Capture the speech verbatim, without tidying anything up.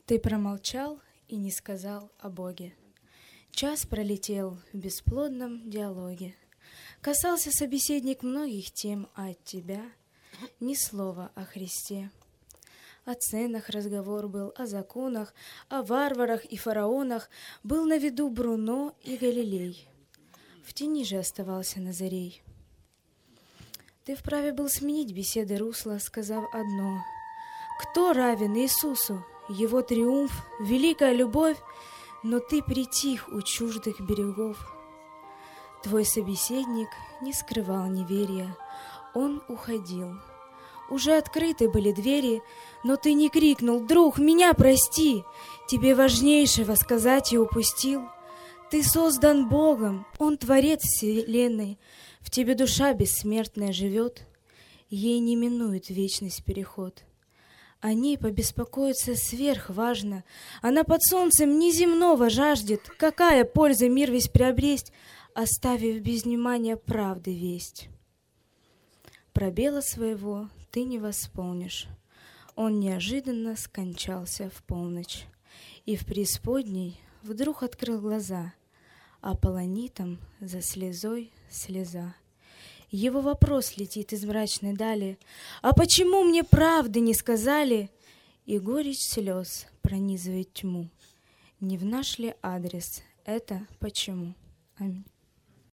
Ты промолчал и не сказал о Боге. Час пролетел в бесплодном диалоге. Касался собеседник многих тем, а от тебя ни слова о Христе. О ценах разговор был, о законах, о варварах и фараонах. Был на виду Бруно и Галилей. В тени же оставался Назарей. Ты вправе был сменить беседы русла, сказав одно: кто равен Иисусу? Его триумф, великая любовь, но ты притих у чуждых берегов. Твой собеседник не скрывал неверия, он уходил. Уже открыты были двери, но ты не крикнул: «Друг, меня прости!» Тебе важнейшего сказать я упустил. Ты создан Богом, Он творец вселенной, в тебе душа бессмертная живет, ей не минует вечность переход. О ней побеспокоиться сверхважно, она под солнцем неземного жаждет. Какая польза мир весь приобресть, оставив без внимания правды весть? Пробела своего ты не восполнишь, он неожиданно скончался в полночь, и в преисподней вдруг открыл глаза, а полонитом за слезой слеза. Его вопрос летит из мрачной дали: «А почему мне правды не сказали?» И горечь слез пронизывает тьму. Не в наш ли адрес это почему? Аминь.